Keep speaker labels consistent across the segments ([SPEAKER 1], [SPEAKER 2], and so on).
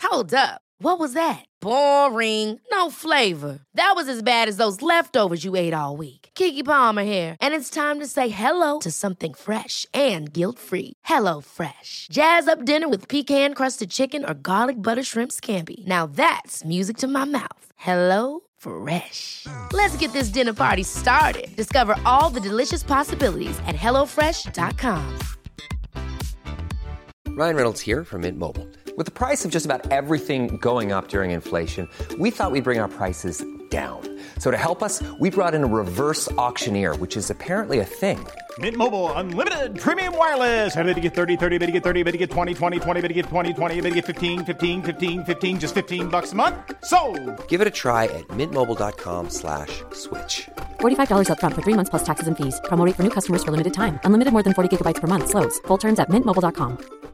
[SPEAKER 1] Hold up. What was that? Boring. No flavor. That was as bad as those leftovers you ate all week. Keke Palmer here, and it's time to say hello to something fresh and guilt-free. Hello Fresh. Jazz up dinner with pecan-crusted chicken or garlic butter shrimp scampi. Now that's music to my mouth. Hello Fresh. Let's get this dinner party started. Discover all the delicious possibilities at hellofresh.com.
[SPEAKER 2] Ryan Reynolds here from Mint Mobile. With the price of just about everything going up during inflation, we thought we'd bring our prices down. So to help us, we brought in a reverse auctioneer, which is apparently a thing.
[SPEAKER 3] Mint Mobile Unlimited Premium Wireless. How to get 30, 30, bit to get 30, bit to get 20, 20, 20, bit to get 20, 20, bit to get 15, 15, 15, 15, just $15 a month? Sold!
[SPEAKER 2] Give it a try at mintmobile.com/switch.
[SPEAKER 4] $45 up front for 3 months plus taxes and fees. Promo rate for new customers for limited time. Unlimited more than 40 gigabytes per month. Slows full terms at mintmobile.com.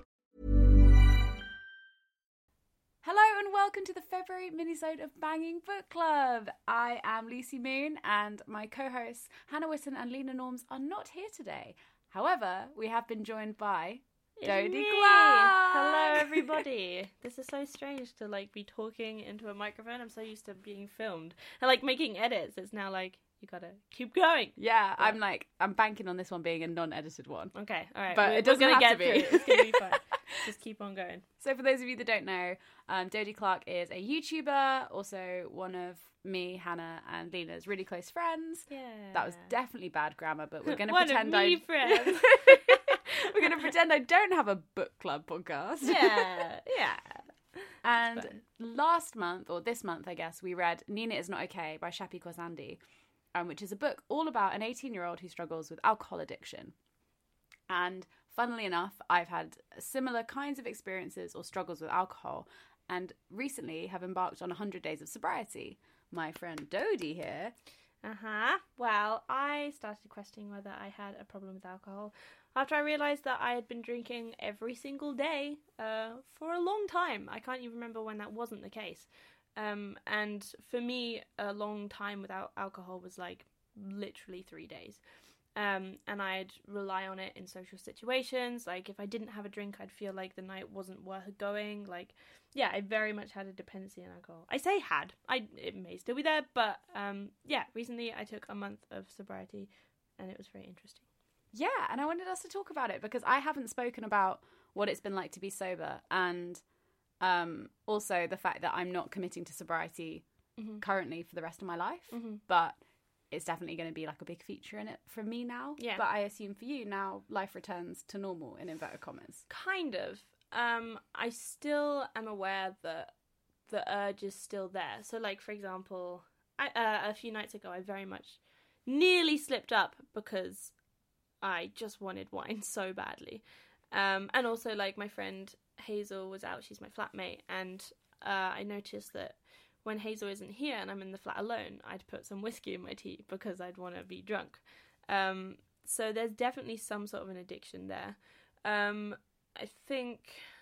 [SPEAKER 5] Hello and welcome to the February minisode of Banging Book Club. I am Lucy Moon and my co-hosts Hannah Witten and Lena Norms are not here today. However, we have been joined by Dodie Clark.
[SPEAKER 6] Hello everybody. This is so strange to be talking into a microphone. I'm so used to being filmed and making edits. It's now you gotta keep going.
[SPEAKER 5] Yeah, I'm banking on this one being a non-edited one.
[SPEAKER 6] Okay, all right.
[SPEAKER 5] But it doesn't have to be.
[SPEAKER 6] It's gonna be fine. Just keep on going.
[SPEAKER 5] So for those of you that don't know, Dodie Clark is a YouTuber, also one of me, Hannah, and Lena's really close friends.
[SPEAKER 6] Yeah.
[SPEAKER 5] That was definitely bad grammar, but we're going to
[SPEAKER 6] pretend
[SPEAKER 5] friends. We're going to pretend I don't have a book club podcast.
[SPEAKER 6] Yeah.
[SPEAKER 5] And last month, or this month, I guess, we read Nina Is Not Okay by Shappi Khorsandi, which is a book all about an 18-year-old who struggles with alcohol addiction. And funnily enough, I've had similar kinds of experiences or struggles with alcohol, and recently have embarked on 100 days of sobriety. My friend Dodie here.
[SPEAKER 6] Well, I started questioning whether I had a problem with alcohol after I realised that I had been drinking every single day for a long time. I can't even remember when that wasn't the case. And for me, a long time without alcohol was literally 3 days. And I'd rely on it in social situations. If I didn't have a drink, I'd feel like the night wasn't worth going. I very much had a dependency on alcohol. I say had. It may still be there, but recently I took a month of sobriety, and it was very interesting.
[SPEAKER 5] Yeah, and I wanted us to talk about it because I haven't spoken about what it's been like to be sober, and also the fact that I'm not committing to sobriety currently for the rest of my life, but it's definitely going to be a big feature in it for me now.
[SPEAKER 6] Yeah.
[SPEAKER 5] But I assume for you now, life returns to normal in inverted commas.
[SPEAKER 6] Kind of. I still am aware that the urge is still there. So, for example, a few nights ago, I very much nearly slipped up because I just wanted wine so badly. And also, my friend Hazel was out. She's my flatmate. And I noticed that when Hazel isn't here and I'm in the flat alone, I'd put some whiskey in my tea because I'd want to be drunk. So there's definitely some sort of an addiction there. I think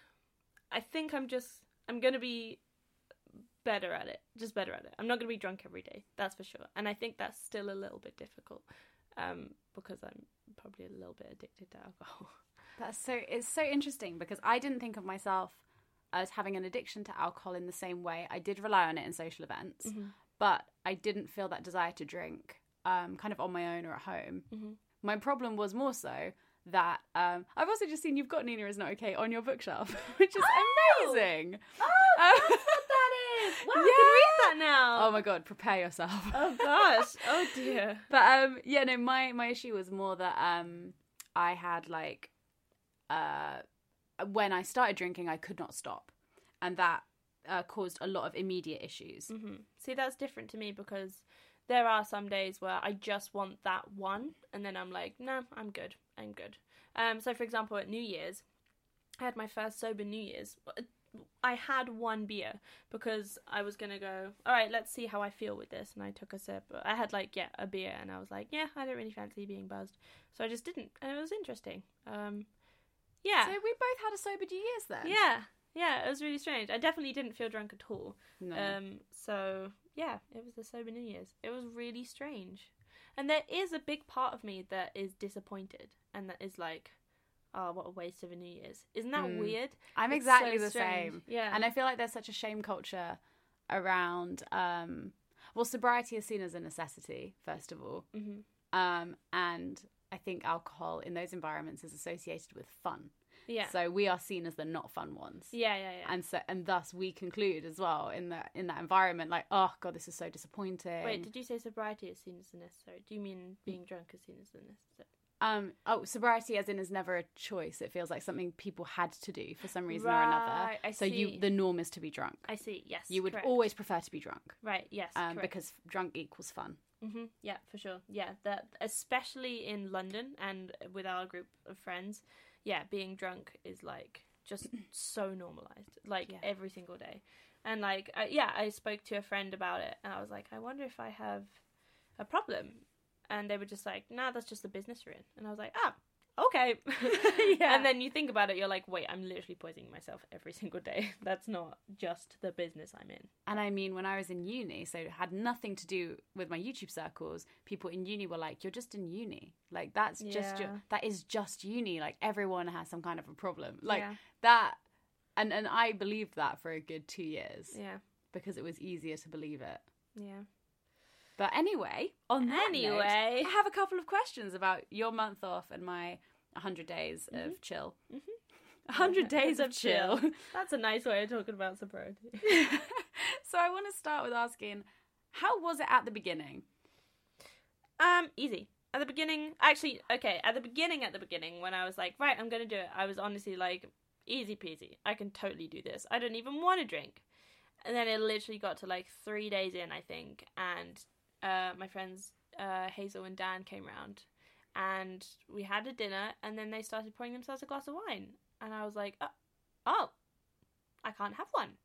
[SPEAKER 6] I'm going to be better at it. Just better at it. I'm not going to be drunk every day. That's for sure. And I think that's still a little bit difficult because I'm probably a little bit addicted to alcohol.
[SPEAKER 5] It's so interesting because I didn't think of myself as having an addiction to alcohol in the same way. I did rely on it in social events, but I didn't feel that desire to drink kind of on my own or at home. My problem was more so that I've also just seen you've got Nina Is Not Okay on your bookshelf, which is amazing.
[SPEAKER 6] That's what that is. Wow, I can read that now.
[SPEAKER 5] Oh my god, prepare yourself.
[SPEAKER 6] Oh gosh. Oh dear.
[SPEAKER 5] But my issue was more that I had when I started drinking, I could not stop. And that caused a lot of immediate issues.
[SPEAKER 6] See, that's different to me because there are some days where I just want that one. And then I'm like, no, I'm good. So, for example, at New Year's, I had my first sober New Year's. I had one beer because I was going to go, all right, let's see how I feel with this. And I took a sip. I had a beer and I was like, yeah, I don't really fancy being buzzed. So I just didn't. And it was interesting. Yeah.
[SPEAKER 5] So we both had a sober New Year's then.
[SPEAKER 6] Yeah, it was really strange. I definitely didn't feel drunk at all.
[SPEAKER 5] No.
[SPEAKER 6] So yeah, it was the sober New Year's. It was really strange. And there is a big part of me that is disappointed and that is oh, what a waste of a New Year's. Isn't that weird?
[SPEAKER 5] I'm
[SPEAKER 6] It's
[SPEAKER 5] exactly
[SPEAKER 6] so
[SPEAKER 5] the
[SPEAKER 6] strange.
[SPEAKER 5] same.
[SPEAKER 6] Yeah.
[SPEAKER 5] And I feel like there's such a shame culture around, well, sobriety is seen as a necessity, first of all. And I think alcohol in those environments is associated with fun.
[SPEAKER 6] Yeah.
[SPEAKER 5] So we are seen as the not fun ones.
[SPEAKER 6] Yeah.
[SPEAKER 5] And thus we conclude as well in that environment, like, oh god, this is so disappointing.
[SPEAKER 6] Wait, did you say sobriety is seen as the necessary? Do you mean being drunk is seen as the necessary?
[SPEAKER 5] Sobriety as in is never a choice. It feels like something people had to do for some reason or another.
[SPEAKER 6] Right, I
[SPEAKER 5] So
[SPEAKER 6] see.
[SPEAKER 5] the norm is to be drunk.
[SPEAKER 6] I see. Yes.
[SPEAKER 5] You would
[SPEAKER 6] correct.
[SPEAKER 5] always prefer to be drunk.
[SPEAKER 6] Right. Yes. Correct.
[SPEAKER 5] Because drunk equals fun.
[SPEAKER 6] Yeah, for sure. Yeah, that especially in London and with our group of friends. Yeah, being drunk is like just so normalized, like every single day. And like, I spoke to a friend about it, and I was like, I wonder if I have a problem. And they were just like, nah, that's just the business you're in. And I was like, okay.
[SPEAKER 5] Yeah.
[SPEAKER 6] And then you think about it, you're like, wait, I'm literally poisoning myself every single day. That's not just the business I'm in.
[SPEAKER 5] And I mean, when I was in uni, so it had nothing to do with my YouTube circles, people in uni were like, you're just in uni. Like, that is just uni. Like, everyone has some kind of a problem. Like, that, and I believed that for a good 2 years.
[SPEAKER 6] Yeah.
[SPEAKER 5] Because it was easier to believe it.
[SPEAKER 6] Yeah.
[SPEAKER 5] But anyway, on that note,
[SPEAKER 6] Anyway.
[SPEAKER 5] I have a couple of questions about your month off and my 100 days of chill. 100 days of chill.
[SPEAKER 6] That's a nice way of talking about sobriety.
[SPEAKER 5] So I want to start with asking, how was it at the beginning?
[SPEAKER 6] Easy. At the beginning, actually, okay, at the beginning, when I was like, right, I'm going to do it, I was honestly like, easy peasy. I can totally do this. I don't even want to drink. And then it literally got to like 3 days in, I think, and my friends Hazel and Dan came round, and we had a dinner, and then they started pouring themselves a glass of wine, and I was like, oh, I can't have one.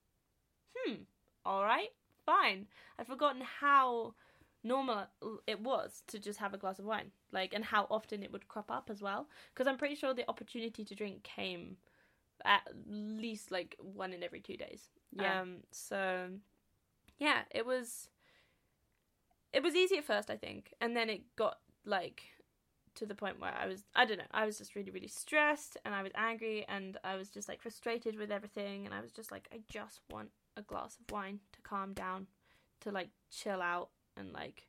[SPEAKER 6] All right, fine. I'd forgotten how normal it was to just have a glass of wine, like, and how often it would crop up as well, because I'm pretty sure the opportunity to drink came at least like 1 in every 2 days. So yeah, it was easy at first, I think, and then it got like to the point where I was just really, really stressed, and I was angry, and I was just like frustrated with everything, and I was just like, I just want a glass of wine to calm down, to like chill out, and like,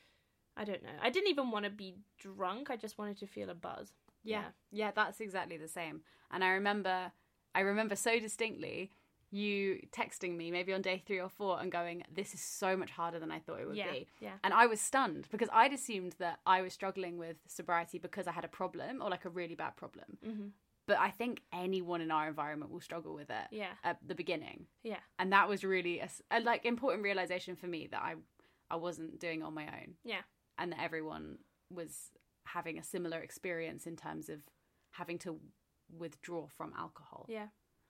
[SPEAKER 6] I don't know, I didn't even want to be drunk, I just wanted to feel a buzz.
[SPEAKER 5] Yeah, that's exactly the same. And I remember so distinctly you texting me maybe on day 3 or 4 and going, this is so much harder than I thought it would be.
[SPEAKER 6] Yeah.
[SPEAKER 5] And I was stunned because I'd assumed that I was struggling with sobriety because I had a problem or like a really bad problem. But I think anyone in our environment will struggle with it at the beginning. Yeah. And that was really a like important realization for me that I wasn't doing it on my own. Yeah. And that everyone was having a similar experience in terms of having to withdraw from alcohol. Yeah.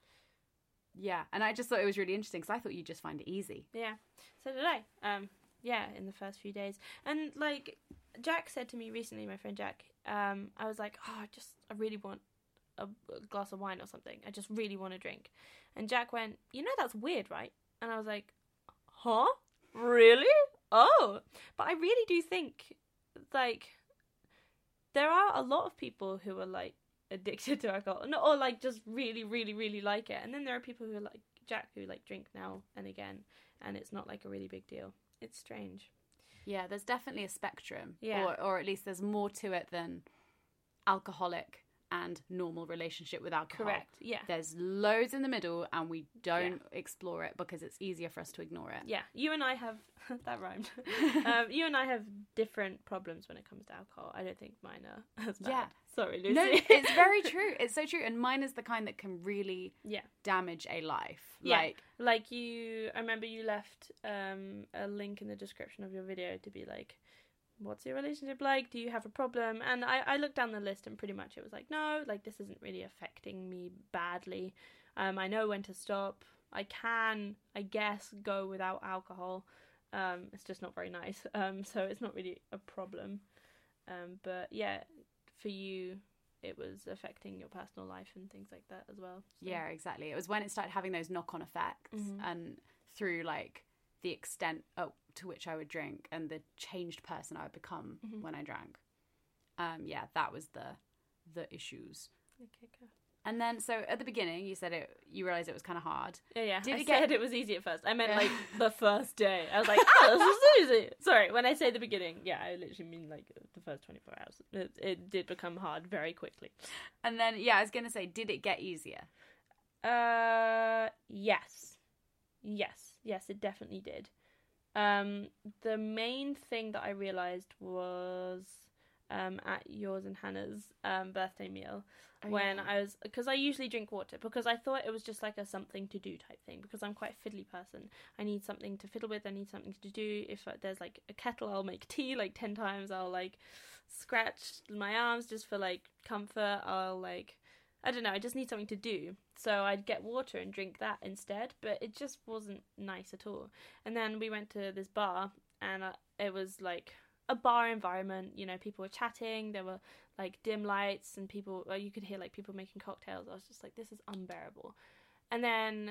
[SPEAKER 5] Yeah, and I just thought it was really interesting because I thought you'd just find it easy.
[SPEAKER 6] Yeah, so did I. In the first few days. And, like, Jack said to me recently, my friend Jack, I was like, I really want a glass of wine or something. I just really want to drink. And Jack went, that's weird, right? And I was like, huh? Really? Oh. But I really do think, like, there are a lot of people who are, like, addicted to alcohol, or like just really, really, really like it, and then there are people who are like Jack who like drink now and again, and it's not like a really big deal. It's strange.
[SPEAKER 5] Yeah, there's definitely a spectrum.
[SPEAKER 6] Yeah.
[SPEAKER 5] Or at least there's more to it than alcoholic and normal relationship with alcohol.
[SPEAKER 6] Correct. Yeah.
[SPEAKER 5] There's loads in the middle, and we don't explore it because it's easier for us to ignore it.
[SPEAKER 6] Yeah. You and I have that rhymed. You and I have different problems when it comes to alcohol. I don't think mine are as bad. Yeah. Sorry, Lucy.
[SPEAKER 5] No, it's very true. It's so true. And mine is the kind that can really damage a life.
[SPEAKER 6] Yeah. Like I remember you left a link in the description of your video to be like, what's your relationship like? Do you have a problem? And I looked down the list, and pretty much it was like, no, like this isn't really affecting me badly. I know when to stop. I can, I guess, go without alcohol. It's just not very nice. So it's not really a problem. But yeah, for you, it was affecting your personal life and things like that as well. So.
[SPEAKER 5] Yeah, exactly. It was when it started having those knock-on effects, and through like the extent to which I would drink and the changed person I would become when I drank. That was the issues.
[SPEAKER 6] Okay, go.
[SPEAKER 5] And then, so at the beginning, you said you realised it was kind of hard.
[SPEAKER 6] Yeah.
[SPEAKER 5] Did
[SPEAKER 6] I
[SPEAKER 5] it get...
[SPEAKER 6] said it was easy at first. I meant like the first day. I was like, this is easy. Sorry, when I say the beginning, I literally mean like the first 24 hours. It did become hard very quickly.
[SPEAKER 5] And then, I was going to say, did it get easier?
[SPEAKER 6] Yes. Yes, it definitely did. The main thing that I realised was at yours and Hannah's birthday meal. When I was, because I usually drink water, because I thought it was just like a something to do type thing, because I'm quite a fiddly person. I need something to fiddle with, I need something to do. If there's like a kettle, I'll make tea like 10 times. I'll like scratch my arms just for like comfort. I'll like, I don't know, I just need something to do. So I'd get water and drink that instead, but it just wasn't nice at all. And then we went to this bar, and it was like a bar environment, you know, people were chatting, there were like dim lights, and people, you could hear like people making cocktails. I was just like, this is unbearable. And then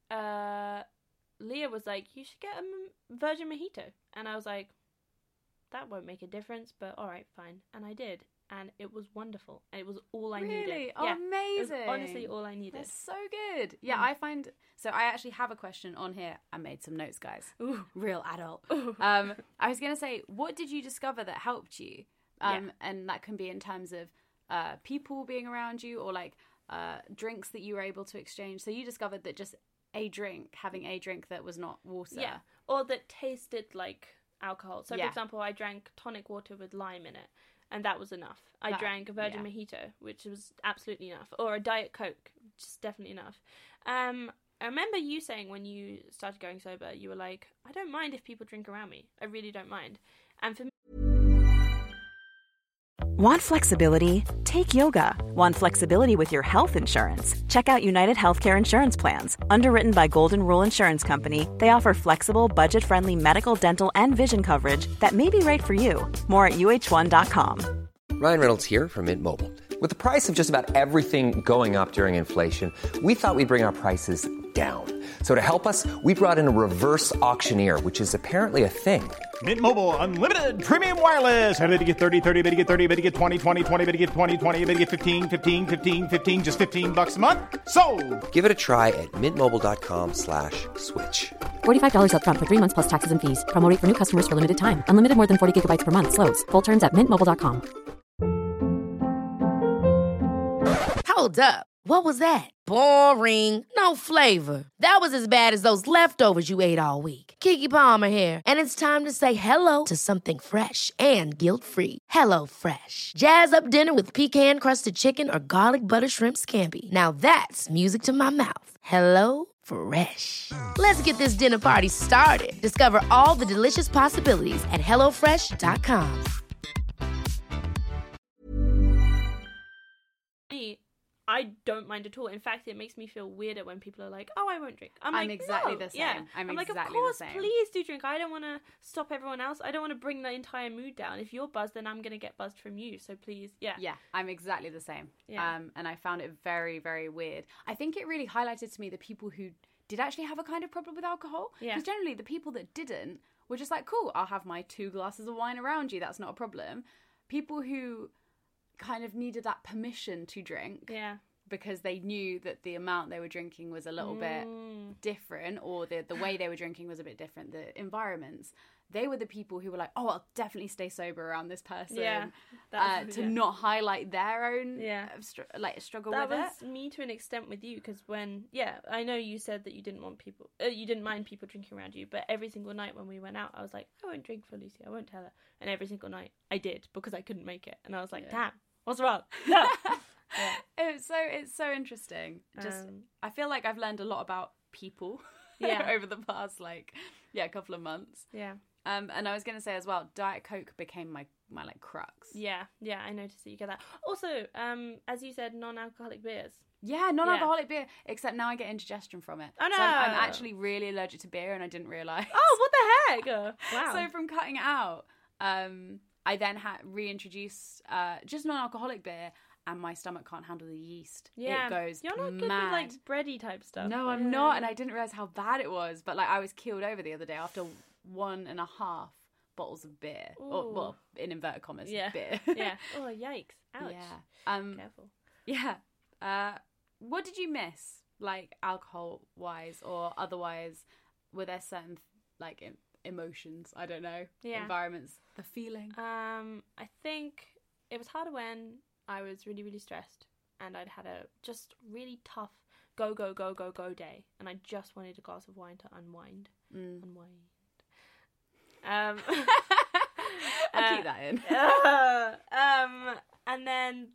[SPEAKER 6] Leah was like, you should get a virgin mojito. And I was like, that won't make a difference, but all right, fine. And I did, and it was wonderful. It was all I needed.
[SPEAKER 5] Really? Oh, amazing.
[SPEAKER 6] It was honestly all I needed.
[SPEAKER 5] That's so good. Yeah, I find... So I actually have a question on here. I made some notes, guys.
[SPEAKER 6] Ooh.
[SPEAKER 5] Real adult.
[SPEAKER 6] Ooh.
[SPEAKER 5] I was going to say, what did you discover that helped you? And that can be in terms of people being around you, or like drinks that you were able to exchange. So you discovered that just having a drink that was not water.
[SPEAKER 6] Yeah, or that tasted like alcohol. So, for example, I drank tonic water with lime in it, and that was enough. I drank a virgin mojito, which was absolutely enough, or a Diet Coke, which is definitely enough. I remember you saying when you started going sober, you were like, I don't mind if people drink around me. I really don't mind. And for me...
[SPEAKER 7] Want flexibility? Take yoga. Want flexibility with your health insurance? Check out United Healthcare Insurance Plans. Underwritten by Golden Rule Insurance Company, they offer flexible, budget-friendly medical, dental, and vision coverage that may be right for you. More at uh1.com.
[SPEAKER 2] Ryan Reynolds here from Mint Mobile. With the price of just about everything going up during inflation, we thought we'd bring our prices down. So to help us, we brought in a reverse auctioneer, which is apparently a thing.
[SPEAKER 3] Mint Mobile Unlimited Premium Wireless. How to get 30, 30, bit to get 30, bit to get 20, 20, 20, bit to get 20, 20, bit to get 15, 15, 15, 15, just $15 a month? Sold!
[SPEAKER 2] Give it a try at mintmobile.com/switch.
[SPEAKER 4] $45 up front for 3 months plus taxes and fees. Promo rate for new customers for limited time. Unlimited more than 40 gigabytes per month. Slows full terms at mintmobile.com.
[SPEAKER 1] Hold up. What was that? Boring. No flavor. That was as bad as those leftovers you ate all week. Keke Palmer here, and it's time to say hello to something fresh and guilt-free. Hello Fresh. Jazz up dinner with pecan-crusted chicken or garlic butter shrimp scampi. Now that's music to my mouth. Hello Fresh. Let's get this dinner party started. Discover all the delicious possibilities at hellofresh.com.
[SPEAKER 6] I don't mind at all. In fact, it makes me feel weirder when people are like, "Oh, I won't drink." I'm like,
[SPEAKER 5] exactly
[SPEAKER 6] no.
[SPEAKER 5] the same.
[SPEAKER 6] Yeah.
[SPEAKER 5] I'm
[SPEAKER 6] like,
[SPEAKER 5] exactly
[SPEAKER 6] of course,
[SPEAKER 5] the same.
[SPEAKER 6] please do drink. I don't want to stop everyone else. I don't want to bring the entire mood down. If you're buzzed, then I'm going to get buzzed from you. So please, yeah.
[SPEAKER 5] Yeah, I'm exactly the same.
[SPEAKER 6] Yeah.
[SPEAKER 5] And I found it very, very weird. I think it really highlighted to me the people who did actually have a kind of problem with alcohol.
[SPEAKER 6] Yeah.
[SPEAKER 5] Because generally the people that didn't were just like, cool, I'll have my 2 glasses of wine around you. That's not a problem. People who kind of needed that permission to drink.
[SPEAKER 6] Yeah.
[SPEAKER 5] Because they knew that the amount they were drinking was a little bit different, or the way they were drinking was a bit different, the environments. They were the people who were like, oh, I'll definitely stay sober around this person.
[SPEAKER 6] Yeah,
[SPEAKER 5] to not highlight their own struggle
[SPEAKER 6] that
[SPEAKER 5] with it.
[SPEAKER 6] That was me to an extent with you, because when, I know you said that you didn't want people, you didn't mind people drinking around you, but every single night when we went out, I was like, I won't drink for Lucy, I won't tell her. And every single night I did, because I couldn't make it. And I was like, damn, what's wrong? Yeah.
[SPEAKER 5] It's so interesting. Just I feel like I've learned a lot about people over the past couple of months.
[SPEAKER 6] Yeah.
[SPEAKER 5] And I was going to say as well, Diet Coke became my like crux.
[SPEAKER 6] Yeah, I noticed that you get that. Also, as you said, non-alcoholic beers.
[SPEAKER 5] Yeah, non-alcoholic beer. Except now I get indigestion from it.
[SPEAKER 6] Oh no!
[SPEAKER 5] So I'm actually really allergic to beer, and I didn't realise.
[SPEAKER 6] Oh, what the heck! Wow.
[SPEAKER 5] So from cutting it out, I then reintroduced just non-alcoholic beer. And my stomach can't handle the yeast.
[SPEAKER 6] Yeah.
[SPEAKER 5] It goes
[SPEAKER 6] You're not
[SPEAKER 5] mad.
[SPEAKER 6] good with like bready type stuff.
[SPEAKER 5] No, I'm not. And I didn't realise how bad it was. But like I was keeled over the other day after 1.5 bottles of beer. Or, well, in inverted commas, beer.
[SPEAKER 6] Yeah. Oh, yikes. Ouch.
[SPEAKER 5] Yeah.
[SPEAKER 6] Careful.
[SPEAKER 5] Yeah. What did you miss, like alcohol-wise or otherwise? Were there certain like emotions? I don't know.
[SPEAKER 6] Yeah.
[SPEAKER 5] Environments, the feeling.
[SPEAKER 6] I think it was harder when I was really, really stressed and I'd had a just really tough go day, and I just wanted a glass of wine to unwind.
[SPEAKER 5] I'll keep that in.
[SPEAKER 6] And then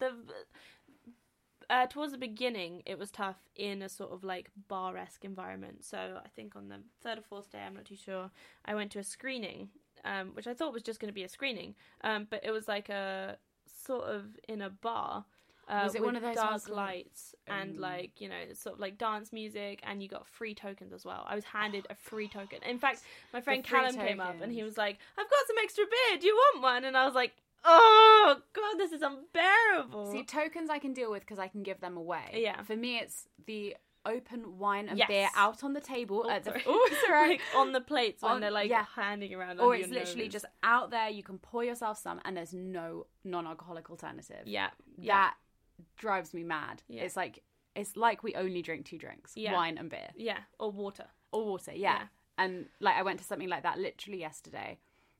[SPEAKER 6] towards the beginning, it was tough in a sort of like bar-esque environment. So I think on the third or fourth day, I'm not too sure, I went to a screening, which I thought was just going to be a screening, but it was like a sort of in a bar.
[SPEAKER 5] Was it
[SPEAKER 6] with
[SPEAKER 5] one of those
[SPEAKER 6] dark lights and like, you know, sort of like dance music, and you got free tokens as well. I was handed a free token. In fact, my friend Callum came up and he was like, "I've got some extra beer. Do you want one?" And I was like, "Oh God, this is unbearable."
[SPEAKER 5] See, tokens I can deal with because I can give them away.
[SPEAKER 6] Yeah.
[SPEAKER 5] For me, it's the open wine and
[SPEAKER 6] Yes.
[SPEAKER 5] beer out on the table at the
[SPEAKER 6] like on the plates when they're like
[SPEAKER 5] yeah.
[SPEAKER 6] handing around.
[SPEAKER 5] Or
[SPEAKER 6] under
[SPEAKER 5] it's
[SPEAKER 6] your
[SPEAKER 5] literally
[SPEAKER 6] nose.
[SPEAKER 5] just out there. You can pour yourself some, and there's no non-alcoholic alternative.
[SPEAKER 6] Yeah.
[SPEAKER 5] That drives me mad.
[SPEAKER 6] Yeah.
[SPEAKER 5] It's like we only drink 2 drinks: wine and beer,
[SPEAKER 6] Yeah, or water.
[SPEAKER 5] or water. Yeah. And like I went to something like that literally yesterday.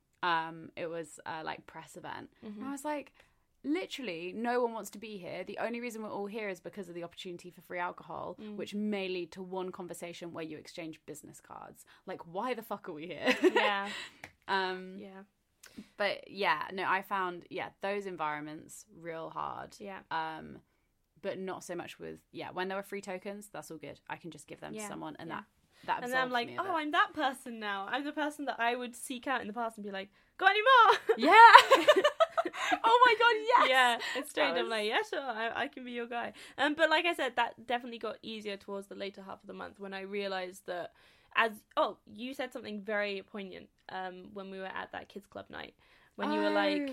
[SPEAKER 5] It was like press event, and I was like, literally, no one wants to be here. The only reason we're all here is because of the opportunity for free alcohol, which may lead to one conversation where you exchange business cards. Like, why the fuck are we here?
[SPEAKER 6] Yeah.
[SPEAKER 5] Yeah. But yeah, no, I found those environments real hard.
[SPEAKER 6] Yeah.
[SPEAKER 5] But not so much with when there were free tokens, that's all good. I can just give them to someone, and that
[SPEAKER 6] And
[SPEAKER 5] absolves
[SPEAKER 6] then I'm like,
[SPEAKER 5] me of
[SPEAKER 6] oh,
[SPEAKER 5] it.
[SPEAKER 6] I'm that person now. I'm the person that I would seek out in the past and be like, got any more?
[SPEAKER 5] Yeah. Oh my god, yes.
[SPEAKER 6] Yeah, it's straight.
[SPEAKER 5] That
[SPEAKER 6] I'm like, yeah, sure, I can be your guy. But like I said, that definitely got easier towards the later half of the month when I realised that you said something very poignant when we were at that kids club night, when you were like,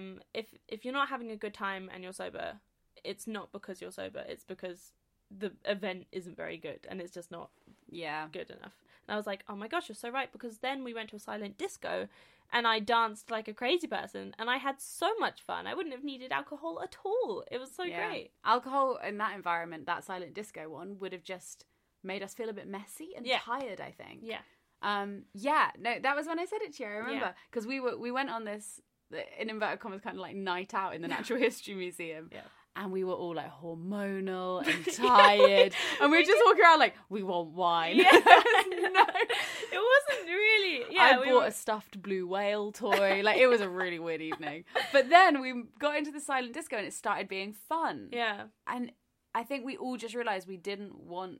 [SPEAKER 6] if you're not having a good time and you're sober, it's not because you're sober, it's because the event isn't very good and it's just not good enough. And I was like, oh my gosh, you're so right, because then we went to a silent disco and I danced like a crazy person and I had so much fun. I wouldn't have needed alcohol at all. It was so great.
[SPEAKER 5] Alcohol in that environment, that silent disco one, would have just made us feel a bit messy and tired, I think. No, that was when I said it to you, I remember, because we went on this, in inverted commas, kind of like night out in the Natural History Museum. And we were all like hormonal and tired. And we were just walking around like, we want wine.
[SPEAKER 6] No, it wasn't really.
[SPEAKER 5] I bought a stuffed blue whale toy. Like, it was a really weird evening. But then we got into the silent disco and it started being fun.
[SPEAKER 6] Yeah.
[SPEAKER 5] And I think we all just realised we didn't want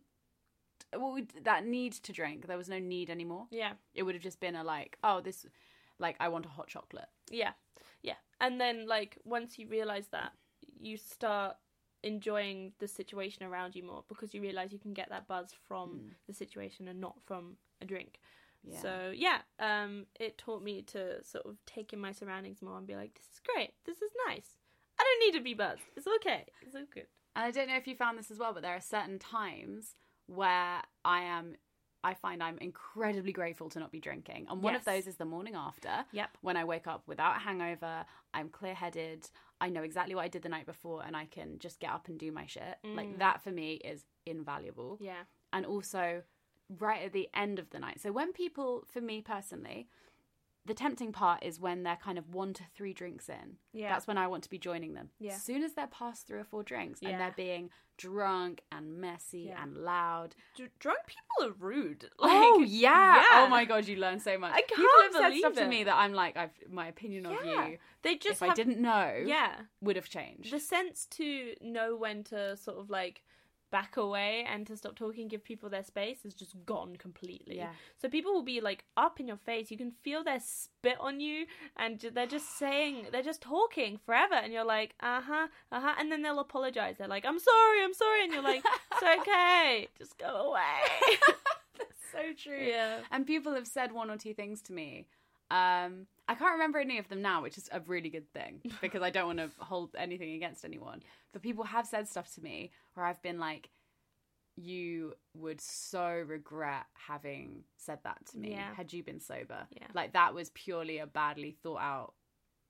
[SPEAKER 5] that need to drink. There was no need anymore.
[SPEAKER 6] Yeah.
[SPEAKER 5] It would have just been I want a hot chocolate.
[SPEAKER 6] Yeah. Yeah. And then, like, once you realise that, you start enjoying the situation around you more because you realise you can get that buzz from the situation and not from a drink. Yeah. So, it taught me to sort of take in my surroundings more and be like, this is great. This is nice. I don't need to be buzzed. It's okay. It's all good.
[SPEAKER 5] And I don't know if you found this as well, but there are certain times where I find I'm incredibly grateful to not be drinking. And one of those is the morning after.
[SPEAKER 6] Yep.
[SPEAKER 5] When I wake up without a hangover, I'm clear-headed, I know exactly what I did the night before, and I can just get up and do my shit. Like, that for me is invaluable.
[SPEAKER 6] Yeah.
[SPEAKER 5] And also, right at the end of the night. So when people, for me personally, the tempting part is when they're kind of 1 to 3 drinks in.
[SPEAKER 6] Yeah.
[SPEAKER 5] That's when I want to be joining them.
[SPEAKER 6] Yeah.
[SPEAKER 5] As soon as they're past 3 or 4 drinks and they're being drunk and messy and loud.
[SPEAKER 6] Drunk people are rude.
[SPEAKER 5] Oh my god, you learn so much.
[SPEAKER 6] I can't
[SPEAKER 5] People have said
[SPEAKER 6] believe
[SPEAKER 5] stuff to
[SPEAKER 6] it.
[SPEAKER 5] me that I'm like, my opinion of you,
[SPEAKER 6] They just
[SPEAKER 5] if I didn't know,
[SPEAKER 6] Yeah.
[SPEAKER 5] would have changed.
[SPEAKER 6] The sense to know when to sort of like back away and to stop talking, give people their space, is just gone completely.
[SPEAKER 5] Yeah.
[SPEAKER 6] So people will be like up in your face. You can feel their spit on you, and they're just talking forever, and you're like, and then they'll apologize. They're like, I'm sorry, and you're like, it's okay, just go away.
[SPEAKER 5] That's so true.
[SPEAKER 6] Yeah.
[SPEAKER 5] And people have said 1 or 2 things to me. I can't remember any of them now, which is a really good thing because I don't want to hold anything against anyone. But people have said stuff to me where I've been like, you would so regret having said that to me had you been sober.
[SPEAKER 6] Yeah.
[SPEAKER 5] Like, that was purely a badly thought out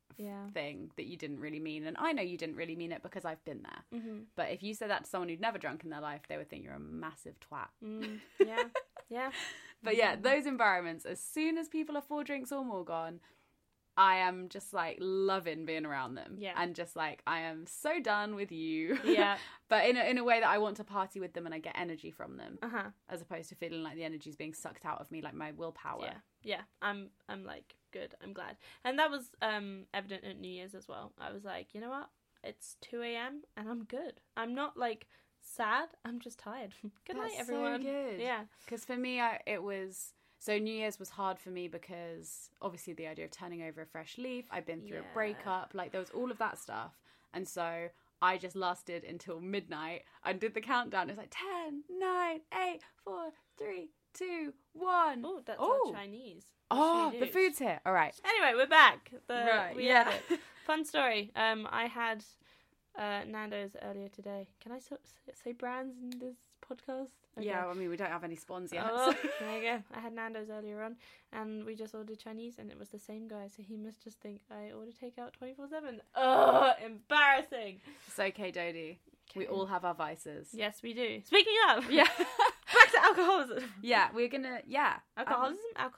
[SPEAKER 5] thing that you didn't really mean. And I know you didn't really mean it because I've been there. But if you said that to someone who'd never drunk in their life, they would think you're a massive twat.
[SPEAKER 6] Yeah.
[SPEAKER 5] But yeah, those environments, as soon as people are 4 drinks or more gone, I am just like loving being around them.
[SPEAKER 6] Yeah.
[SPEAKER 5] And just like, I am so done with you.
[SPEAKER 6] Yeah.
[SPEAKER 5] But in a way that I want to party with them and I get energy from them.
[SPEAKER 6] Uh-huh.
[SPEAKER 5] As opposed to feeling like the energy is being sucked out of me, like my willpower.
[SPEAKER 6] Yeah. I'm like, good. I'm glad. And that was evident at New Year's as well. I was like, you know what? It's 2 a.m. and I'm good. I'm not like sad. I'm just tired. Good night, everyone.
[SPEAKER 5] So good.
[SPEAKER 6] Yeah.
[SPEAKER 5] Because for me, So New Year's was hard for me because obviously the idea of turning over a fresh leaf, I'd been through a breakup, like there was all of that stuff. And so I just lasted until midnight. I did the countdown. It was like 10, 9, 8, 4, 3, 2, 1.
[SPEAKER 6] Oh, that's our Chinese.
[SPEAKER 5] Oh, the food's here. All right.
[SPEAKER 6] Anyway, we're back.
[SPEAKER 5] We
[SPEAKER 6] had it. Fun story. I had Nando's earlier today. Can I say brands in this podcast? Okay.
[SPEAKER 5] Yeah, I mean, we don't have any spawns yet.
[SPEAKER 6] Oh, well, there you go. I had Nando's earlier on, and we just ordered Chinese, and it was the same guy, so he must just think I order takeout 24/7. Oh, embarrassing.
[SPEAKER 5] It's okay, Dodie. Okay. We all have our vices.
[SPEAKER 6] Yes, we do. Speaking of,
[SPEAKER 5] back
[SPEAKER 6] to alcoholism.
[SPEAKER 5] Yeah, we're gonna,
[SPEAKER 6] alcoholism.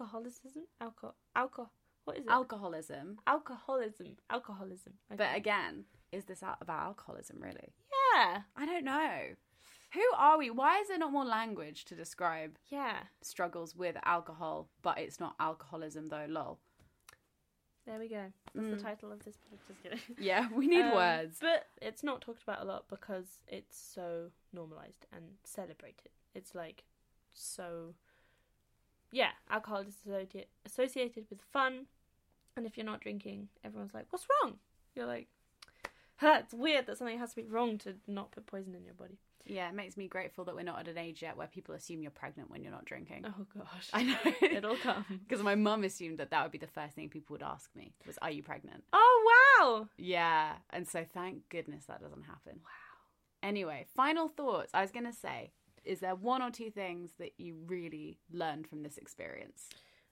[SPEAKER 6] What is it?
[SPEAKER 5] Alcoholism.
[SPEAKER 6] Okay.
[SPEAKER 5] But again, is this about alcoholism, really?
[SPEAKER 6] Yeah.
[SPEAKER 5] I don't know. Who are we? Why is there not more language to describe struggles with alcohol, but it's not alcoholism though, lol.
[SPEAKER 6] There we go. That's the title of this podcast. Just kidding.
[SPEAKER 5] Yeah, we need words.
[SPEAKER 6] But it's not talked about a lot because it's so normalised and celebrated. It's like so... Yeah, alcohol is associated with fun. And if you're not drinking, everyone's like, what's wrong? You're like, it's weird that something has to be wrong to not put poison in your body.
[SPEAKER 5] Yeah, it makes me grateful that we're not at an age yet where people assume you're pregnant when you're not drinking.
[SPEAKER 6] Oh, gosh.
[SPEAKER 5] I know.
[SPEAKER 6] It'll come.
[SPEAKER 5] Because my mum assumed that would be the first thing people would ask me was, are you pregnant?
[SPEAKER 6] Oh, wow.
[SPEAKER 5] Yeah. And so thank goodness that doesn't happen. Wow. Anyway, final thoughts. I was going to say, is there one or two things that you really learned from this experience?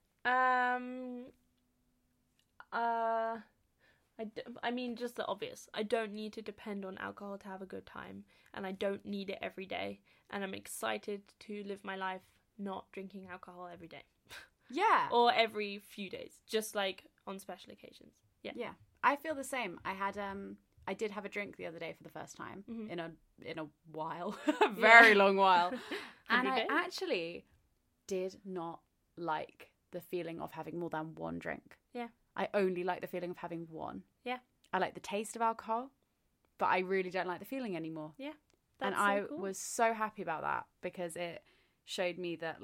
[SPEAKER 6] I mean, just the obvious. I don't need to depend on alcohol to have a good time, and I don't need it every day. And I'm excited to live my life not drinking alcohol every day.
[SPEAKER 5] Yeah.
[SPEAKER 6] Or every few days, just like on special occasions. Yeah.
[SPEAKER 5] Yeah. I feel the same. I did have a drink the other day for the first time in a while, a very long while. And I actually did not like the feeling of having more than one drink.
[SPEAKER 6] Yeah.
[SPEAKER 5] I only like the feeling of having one.
[SPEAKER 6] Yeah.
[SPEAKER 5] I like the taste of alcohol, but I really don't like the feeling anymore.
[SPEAKER 6] Yeah.
[SPEAKER 5] And I was so happy about that because it showed me that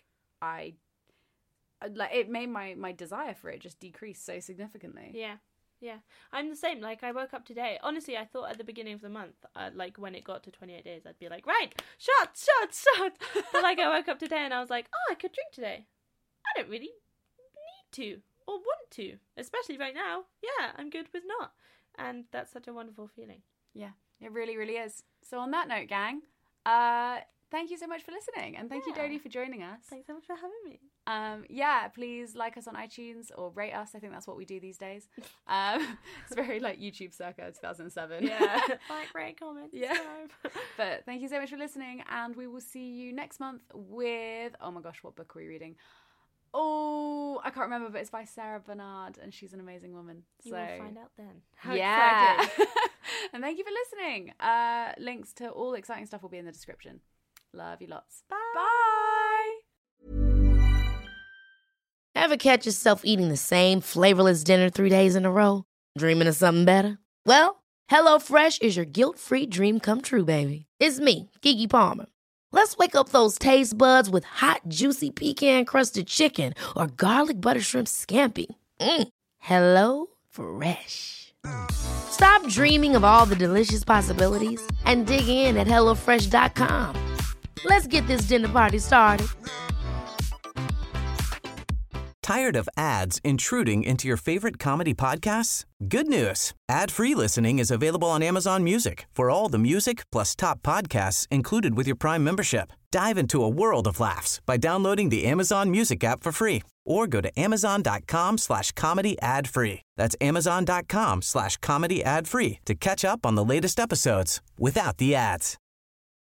[SPEAKER 5] it made my desire for it just decrease so significantly.
[SPEAKER 6] Yeah. Yeah. I'm the same. Like, I woke up today. Honestly, I thought at the beginning of the month, like when it got to 28 days, I'd be like, right, shot. But like, I woke up today and I was like, oh, I could drink today. I don't really need to. Or want to, especially right now. Yeah, I'm good with not. And that's such a wonderful feeling.
[SPEAKER 5] Yeah, it really, really is. So on that note, gang, thank you so much for listening. And thank you, Dodie, for joining us.
[SPEAKER 6] Thanks so much for having me.
[SPEAKER 5] Please like us on iTunes or rate us. I think that's what we do these days. It's very like YouTube circa 2007.
[SPEAKER 6] Yeah. Like, rate, comment,
[SPEAKER 5] subscribe. But thank you so much for listening. And we will see you next month with, oh my gosh, what book are we reading? Oh, I can't remember, but it's by Sarah Bernard, and she's an amazing woman.
[SPEAKER 6] You will find out then. How
[SPEAKER 5] exciting. And thank you for listening. Links to all exciting stuff will be in the description. Love you lots.
[SPEAKER 6] Bye.
[SPEAKER 1] Ever catch yourself eating the same flavorless dinner 3 days in a row? Dreaming of something better? Well, HelloFresh is your guilt-free dream come true, baby. It's me, Keke Palmer. Let's wake up those taste buds with hot, juicy pecan-crusted chicken or garlic butter shrimp scampi. Hello Fresh. Stop dreaming of all the delicious possibilities and dig in at HelloFresh.com. Let's get this dinner party started.
[SPEAKER 8] Tired of ads intruding into your favorite comedy podcasts? Good news. Ad-free listening is available on Amazon Music for all the music plus top podcasts included with your Prime membership. Dive into a world of laughs by downloading the Amazon Music app for free or go to amazon.com/comedy ad-free. That's amazon.com/comedy ad-free to catch up on the latest episodes without the ads.